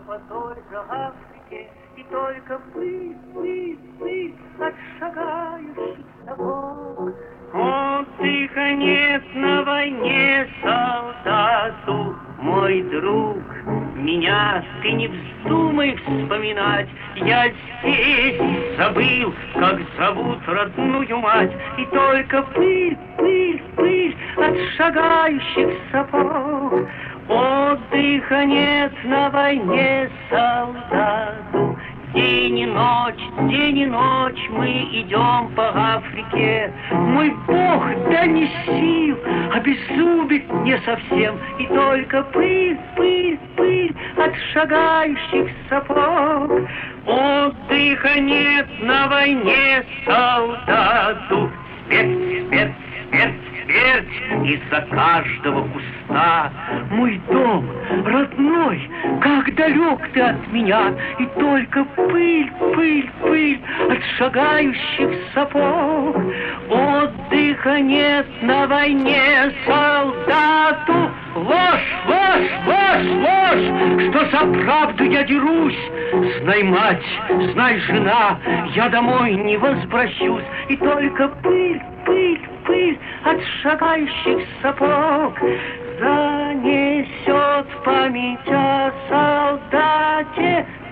по той же Африке, и только пыль, пыль, пыль от шагающих сапог. Отдыха нет на войне солдату, мой друг. Меня ты не вздумай вспоминать, я здесь забыл, как зовут родную мать, и только пыль, пыль, пыль от шагающих сапог. Отдыха нет на войне солдату. День и ночь мы идем по Африке. Мой Бог, да не сил, обеззубит не совсем, и только пыль, пыль, пыль от шагающих сапог. Отдыха нет на войне солдату. Смерть, смерть, смерть, смерть из-за каждого куста. Мой дом, родной, как далек ты от меня, и только пыль, пыль, пыль от шагающих сапог. Отдыха нет на войне солдату. Ложь, ложь, ложь, ложь, что за правду я дерусь. Знай, мать, знай, жена, я домой не возвращусь, и только пыль, пыль, пыль от шагающих сапог занесет память о солдате